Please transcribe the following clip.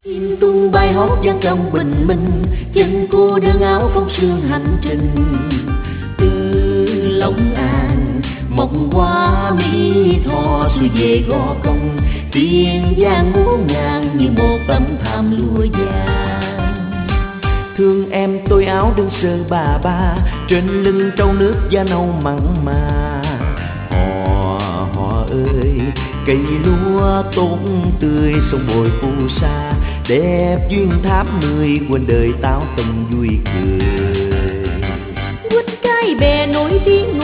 Chim tung bay hót vang trong bình minh, chân cô đơn áo phong sương hành trình. Từ Long An mộng qua Mỹ Tho xuôi về Gò Công, tiền giang muôn ngàn như một tấm thảm lụa vàng. Thương em tôi áo đơn sơ bà ba, trên lưng trâu nước da nâu mặn mà. Họ ơi, cây lúa tốt tươi sông bồi phù sa, đẹp duyên tháp 10 quên đời táo tầm vui cười. Quýt cái bè nổi tiếng